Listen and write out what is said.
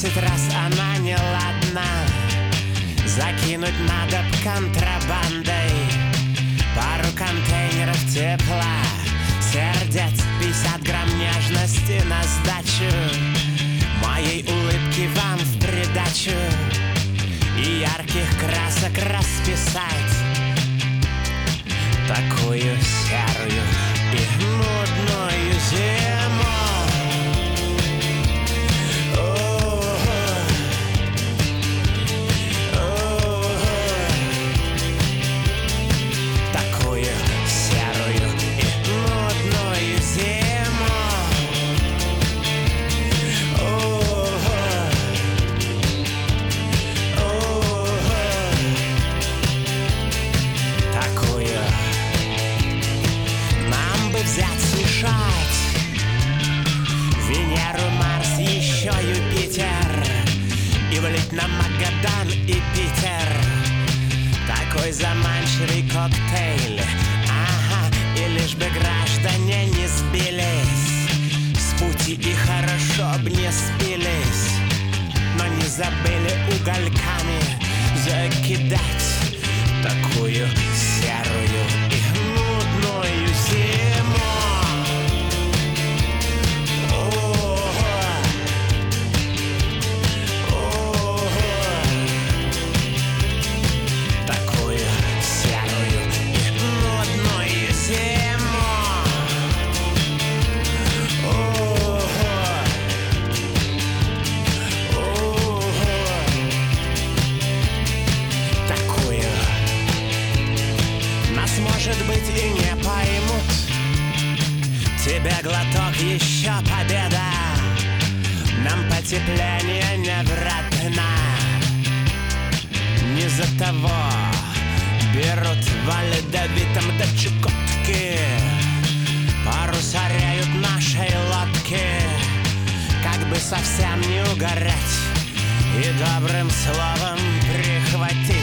10 раз она неладна. Закинуть надо контрабандой пару контейнеров тепла, сердец, 50 грамм нежности на сдачу, моей улыбки вам в придачу и ярких красок расписать такую серую и нудную зиму. Взять, смешать Венеру, Марс, еще Юпитер и влить на Магадан и Питер такой заманчивый коктейль. Ага, и лишь бы граждане не сбились с пути и хорошо б не спились, но не забыли угольками закидать такую серую и нудную зиму. Такую серую и нудную зиму. Такую. Нас, может быть, и не поймут. Тебе глоток, еще победа. Нам потепление не вратно. Не за того берут в ледовитом до Чукотки, паруса реют нашей лодки, как бы совсем не угореть и добрым словом прихватить